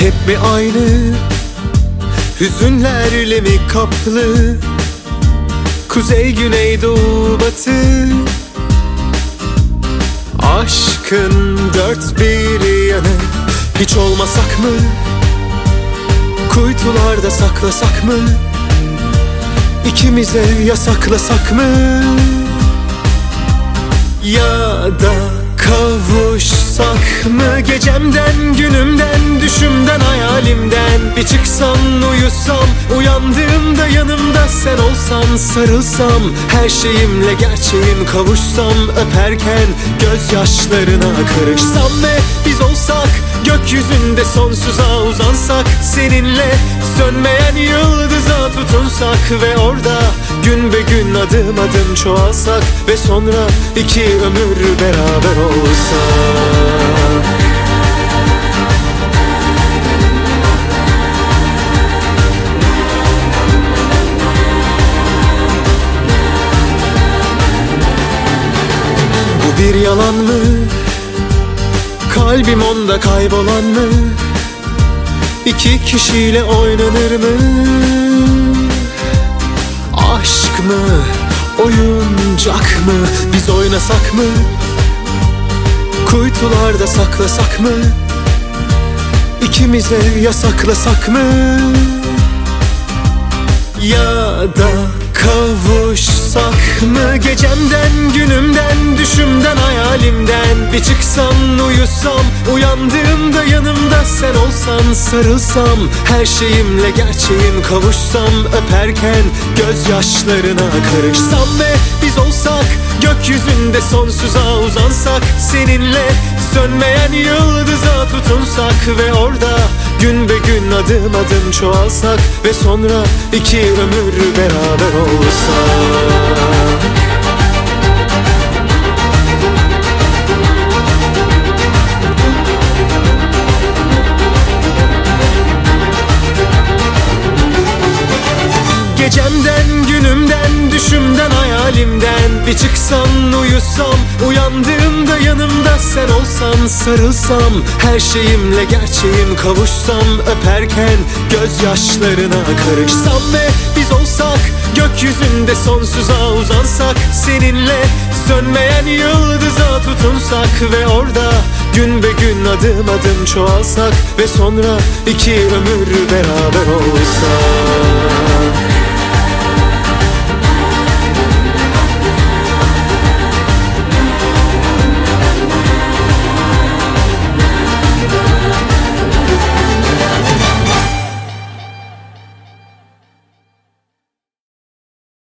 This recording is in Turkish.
hep mi aynı? Hüzünlerle mi kaplı? Kuzey, güney, doğu, batı. Aşkın dört bir yanı. Hiç olmasak mı? Kuytularda saklasak mı? İkimize yasaklasak mı? Ya da kavuşsak mı? Gecemden, günümden, düşümden, hayalimden bir çıksam, uyusam, uyandığımda yanımda sen olsan, sarılsam, her şeyimle gerçeğim kavuşsam, öperken gözyaşlarına karışsam ve biz olsak, gökyüzünde sonsuza uzansak, seninle sönmeyen yıldıza tutunsak ve orada gün be gün adım adım çoğalsak ve sonra iki ömür beraber olsak. Bu bir yalan mı? Kalbim onda kaybolan mı? İki kişiyle oynanır mı? Aşk mı? Oyuncak mı? Biz oynasak mı? Kuytularda saklasak mı? İkimize yasaklasak mı? Ya da kavuşsak mı? Gecemden, günümden, düşümden, hayalimden bir çıksam, uyusam, uyandığımda yanımda sen olsan, sarılsam, her şeyimle gerçeğim kavuşsam, öperken gözyaşlarına karışsam ve biz olsak, gökyüzünde sonsuza uzansak, seninle sönmeyen yıldıza tutunsak ve orada gün be gün adım adım çoğalsak ve sonra iki ömür beraber olsak. Gecemden, günümden, düşümden, hayalimden bir çıksam, uyusam, uyandığımda yanımda sen olsan, sarılsam, her şeyimle gerçeğim kavuşsam, öperken gözyaşlarına karışsam ve biz olsak, gökyüzünde sonsuza uzansak, seninle sönmeyen yıldıza tutunsak ve orada gün be gün adım adım çoğalsak ve sonra iki ömür beraber olsak.